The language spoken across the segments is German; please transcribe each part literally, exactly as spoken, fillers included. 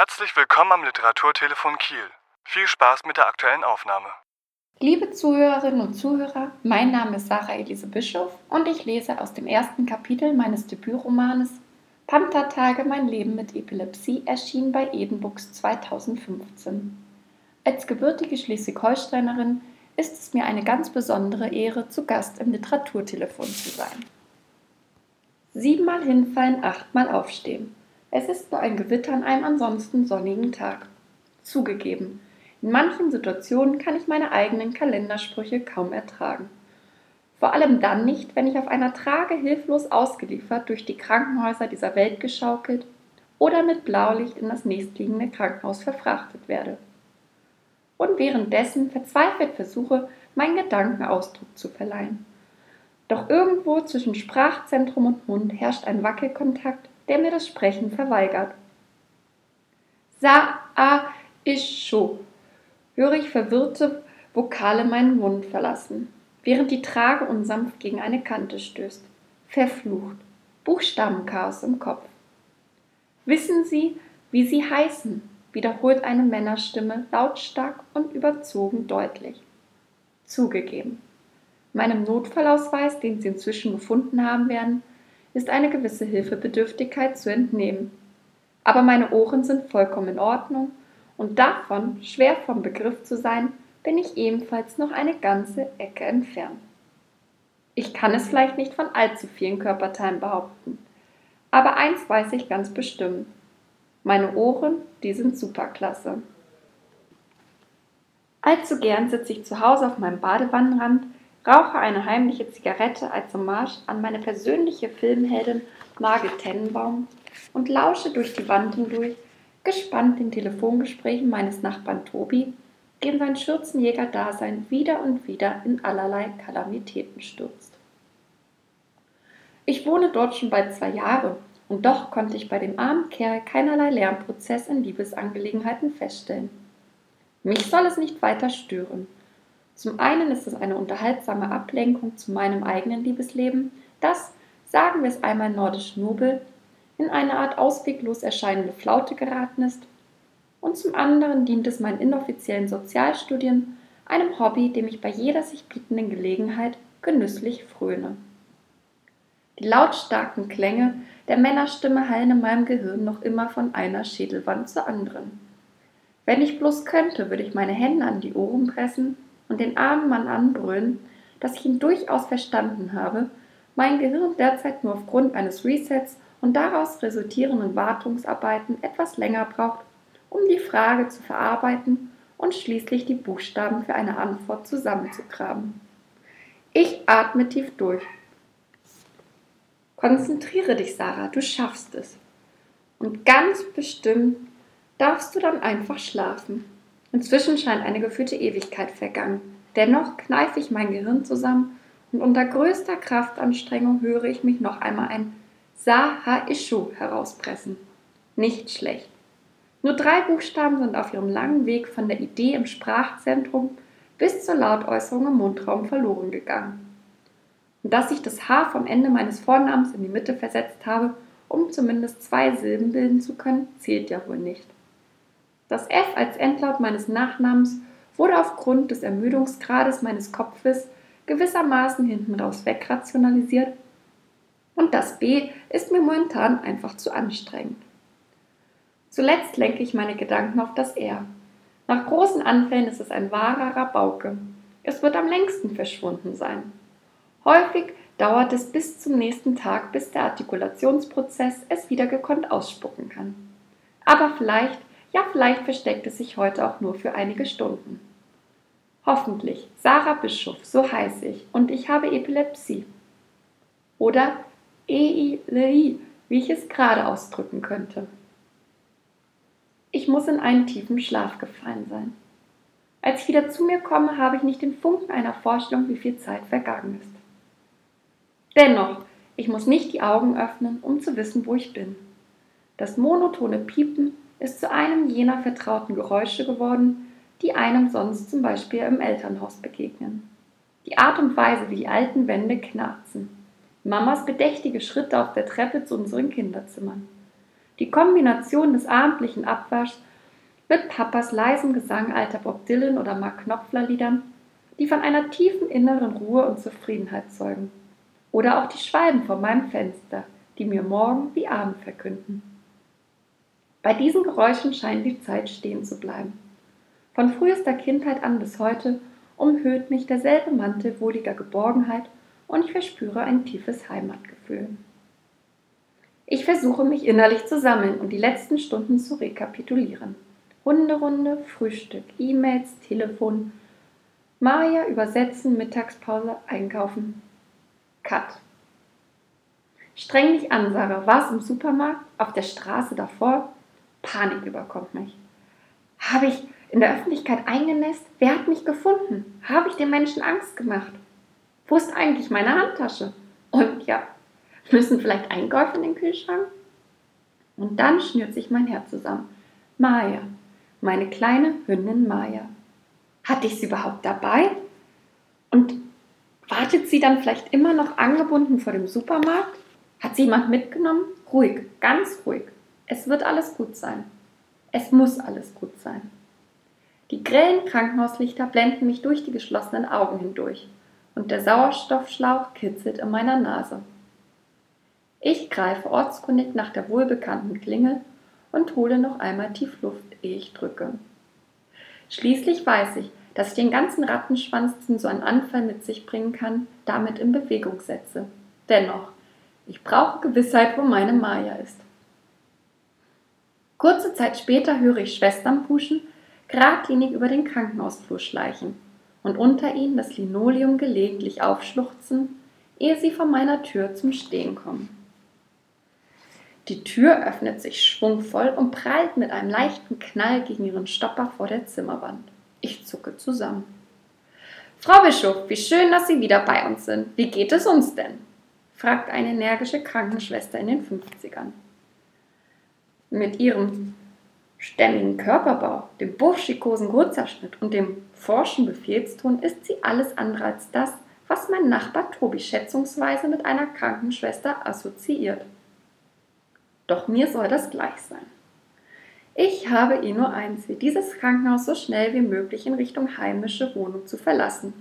Herzlich willkommen am Literaturtelefon Kiel. Viel Spaß mit der aktuellen Aufnahme. Liebe Zuhörerinnen und Zuhörer, mein Name ist Sarah Elise Bischof und ich lese aus dem ersten Kapitel meines Debütromanes Panthertage, mein Leben mit Epilepsie, erschienen bei Eden Books zweitausendfünfzehn. Als gebürtige Schleswig-Holsteinerin ist es mir eine ganz besondere Ehre, zu Gast im Literaturtelefon zu sein. Siebenmal hinfallen, achtmal aufstehen. Es ist nur ein Gewitter an einem ansonsten sonnigen Tag. Zugegeben, in manchen Situationen kann ich meine eigenen Kalendersprüche kaum ertragen. Vor allem dann nicht, wenn ich auf einer Trage hilflos ausgeliefert durch die Krankenhäuser dieser Welt geschaukelt oder mit Blaulicht in das nächstliegende Krankenhaus verfrachtet werde. Und währenddessen verzweifelt versuche, meinen Gedanken Ausdruck zu verleihen. Doch irgendwo zwischen Sprachzentrum und Mund herrscht ein Wackelkontakt, der mir das Sprechen verweigert. Sa, a, isch, scho, höre ich verwirrte Vokale meinen Mund verlassen, während die Trage unsanft gegen eine Kante stößt. Verflucht. Buchstabenchaos im Kopf. Wissen Sie, wie Sie heißen? Wiederholt eine Männerstimme lautstark und überzogen deutlich. Zugegeben. Meinem Notfallausweis, den Sie inzwischen gefunden haben werden, ist eine gewisse Hilfebedürftigkeit zu entnehmen. Aber meine Ohren sind vollkommen in Ordnung und davon, schwer vom Begriff zu sein, bin ich ebenfalls noch eine ganze Ecke entfernt. Ich kann es vielleicht nicht von allzu vielen Körperteilen behaupten, aber eins weiß ich ganz bestimmt. Meine Ohren, die sind superklasse. Allzu gern sitze ich zu Hause auf meinem Badewannenrand, rauche eine heimliche Zigarette als Hommage an meine persönliche Filmheldin Margit Tenenbaum und lausche durch die Wand hindurch, gespannt den Telefongesprächen meines Nachbarn Tobi, dem sein Schürzenjäger-Dasein wieder und wieder in allerlei Kalamitäten stürzt. Ich wohne dort schon bald zwei Jahre und doch konnte ich bei dem armen Kerl keinerlei Lernprozess in Liebesangelegenheiten feststellen. Mich soll es nicht weiter stören. Zum einen ist es eine unterhaltsame Ablenkung zu meinem eigenen Liebesleben, das, sagen wir es einmal nordisch nobel, in eine Art ausweglos erscheinende Flaute geraten ist, und zum anderen dient es meinen inoffiziellen Sozialstudien, einem Hobby, dem ich bei jeder sich bietenden Gelegenheit genüsslich fröne. Die lautstarken Klänge der Männerstimme hallen in meinem Gehirn noch immer von einer Schädelwand zur anderen. Wenn ich bloß könnte, würde ich meine Hände an die Ohren pressen und den armen Mann anbrüllen, dass ich ihn durchaus verstanden habe, mein Gehirn derzeit nur aufgrund eines Resets und daraus resultierenden Wartungsarbeiten etwas länger braucht, um die Frage zu verarbeiten und schließlich die Buchstaben für eine Antwort zusammenzugraben. Ich atme tief durch. Konzentriere dich, Sarah, du schaffst es. Und ganz bestimmt darfst du dann einfach schlafen. Inzwischen scheint eine gefühlte Ewigkeit vergangen. Dennoch kneife ich mein Gehirn zusammen und unter größter Kraftanstrengung höre ich mich noch einmal ein Sa-ha-ischu herauspressen. Nicht schlecht. Nur drei Buchstaben sind auf ihrem langen Weg von der Idee im Sprachzentrum bis zur Lautäußerung im Mundraum verloren gegangen. Und dass ich das H vom Ende meines Vornamens in die Mitte versetzt habe, um zumindest zwei Silben bilden zu können, zählt ja wohl nicht. Das F als Endlaut meines Nachnamens wurde aufgrund des Ermüdungsgrades meines Kopfes gewissermaßen hinten raus wegrationalisiert und das B ist mir momentan einfach zu anstrengend. Zuletzt lenke ich meine Gedanken auf das R. Nach großen Anfällen ist es ein wahrer Rabauke. Es wird am längsten verschwunden sein. Häufig dauert es bis zum nächsten Tag, bis der Artikulationsprozess es wieder gekonnt ausspucken kann. Aber vielleicht Ja, vielleicht versteckt es sich heute auch nur für einige Stunden. Hoffentlich, Sarah Bischof, so heiße ich, und ich habe Epilepsie. Oder E I L I, wie ich es gerade ausdrücken könnte. Ich muss in einen tiefen Schlaf gefallen sein. Als ich wieder zu mir komme, habe ich nicht den Funken einer Vorstellung, wie viel Zeit vergangen ist. Dennoch, ich muss nicht die Augen öffnen, um zu wissen, wo ich bin. Das monotone Piepen ist zu einem jener vertrauten Geräusche geworden, die einem sonst zum Beispiel im Elternhaus begegnen. Die Art und Weise, wie die alten Wände knarzen. Mamas bedächtige Schritte auf der Treppe zu unseren Kinderzimmern. Die Kombination des abendlichen Abwaschs mit Papas leisem Gesang alter Bob Dylan oder Mark Knopfler Liedern, die von einer tiefen inneren Ruhe und Zufriedenheit zeugen. Oder auch die Schwalben vor meinem Fenster, die mir Morgen wie Abend verkünden. Bei diesen Geräuschen scheint die Zeit stehen zu bleiben. Von frühester Kindheit an bis heute umhüllt mich derselbe Mantel wohliger Geborgenheit und ich verspüre ein tiefes Heimatgefühl. Ich versuche mich innerlich zu sammeln und die letzten Stunden zu rekapitulieren. Hunderunde, Frühstück, E-Mails, Telefon, Maja übersetzen, Mittagspause, einkaufen. Cut. Streng dich an, Sarah. War es im Supermarkt? Auf der Straße davor? Panik überkommt mich. Habe ich in der Öffentlichkeit eingenässt? Wer hat mich gefunden? Habe ich den Menschen Angst gemacht? Wo ist eigentlich meine Handtasche? Und ja, müssen vielleicht Einkäufe in den Kühlschrank? Und dann schnürt sich mein Herz zusammen. Maja, meine kleine Hündin Maja. Hatte ich sie überhaupt dabei? Und wartet sie dann vielleicht immer noch angebunden vor dem Supermarkt? Hat sie jemand mitgenommen? Ruhig, ganz ruhig. Es wird alles gut sein. Es muss alles gut sein. Die grellen Krankenhauslichter blenden mich durch die geschlossenen Augen hindurch und der Sauerstoffschlauch kitzelt in meiner Nase. Ich greife ortskundig nach der wohlbekannten Klingel und hole noch einmal tief Luft, ehe ich drücke. Schließlich weiß ich, dass ich den ganzen Rattenschwanz, den so ein Anfall mit sich bringen kann, damit in Bewegung setze. Dennoch, ich brauche Gewissheit, wo meine Maja ist. Kurze Zeit später höre ich Schwestern puschen, geradlinig über den Krankenhausflur schleichen und unter ihnen das Linoleum gelegentlich aufschluchzen, ehe sie vor meiner Tür zum Stehen kommen. Die Tür öffnet sich schwungvoll und prallt mit einem leichten Knall gegen ihren Stopper vor der Zimmerwand. Ich zucke zusammen. Frau Bischof, wie schön, dass Sie wieder bei uns sind. Wie geht es uns denn? Fragt eine energische Krankenschwester in den fünfzigern. Mit ihrem stämmigen Körperbau, dem burschikosen Grutzerschnitt und dem forschen Befehlston ist sie alles andere als das, was mein Nachbar Tobi schätzungsweise mit einer Krankenschwester assoziiert. Doch mir soll das gleich sein. Ich habe eh nur ein Ziel, dieses Krankenhaus so schnell wie möglich in Richtung heimische Wohnung zu verlassen.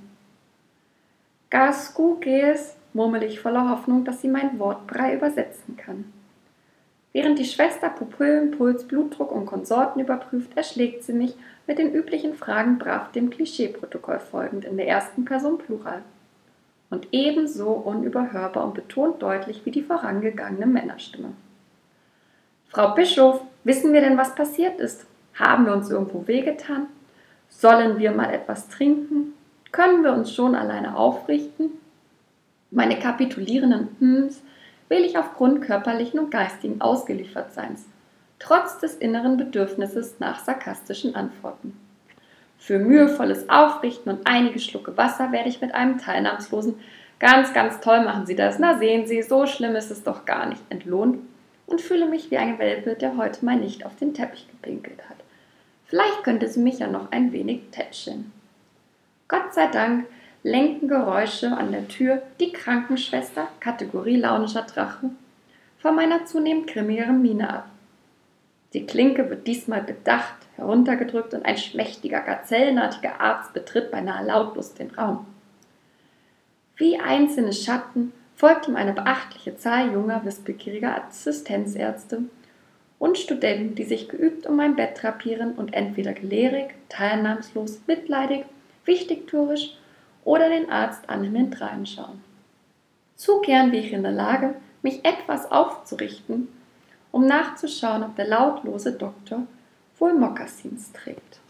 Gasku gees, murmel ich voller Hoffnung, dass sie mein Wortbrei übersetzen kann. Während die Schwester Pupillen, Puls, Blutdruck und Konsorten überprüft, erschlägt sie mich mit den üblichen Fragen brav dem Klischeeprotokoll folgend in der ersten Person Plural. Und ebenso unüberhörbar und betont deutlich wie die vorangegangene Männerstimme. Frau Bischof, wissen wir denn, was passiert ist? Haben wir uns irgendwo wehgetan? Sollen wir mal etwas trinken? Können wir uns schon alleine aufrichten? Meine kapitulierenden Hms will ich aufgrund körperlichen und geistigen Ausgeliefertseins, trotz des inneren Bedürfnisses nach sarkastischen Antworten. Für mühevolles Aufrichten und einige Schlucke Wasser werde ich mit einem teilnahmslosen »Ganz, ganz toll machen Sie das, na sehen Sie, so schlimm ist es doch gar nicht« entlohnt und fühle mich wie ein Welpe, der heute mal nicht auf den Teppich gepinkelt hat. Vielleicht könnte sie mich ja noch ein wenig tätscheln. Gott sei Dank lenken Geräusche an der Tür die Krankenschwester, Kategorie launischer Drache, von meiner zunehmend grimmigeren Miene ab. Die Klinke wird diesmal bedacht heruntergedrückt und ein schmächtiger, gazellenartiger Arzt betritt beinahe lautlos den Raum. Wie einzelne Schatten folgt ihm eine beachtliche Zahl junger, wissbegieriger Assistenzärzte und Studenten, die sich geübt um mein Bett drapieren und entweder gelehrig, teilnahmslos, mitleidig, wichtigtuerisch oder den Arzt annehmend reinschauen. Zu gern bin ich in der Lage, mich etwas aufzurichten, um nachzuschauen, ob der lautlose Doktor wohl Mokassins trägt.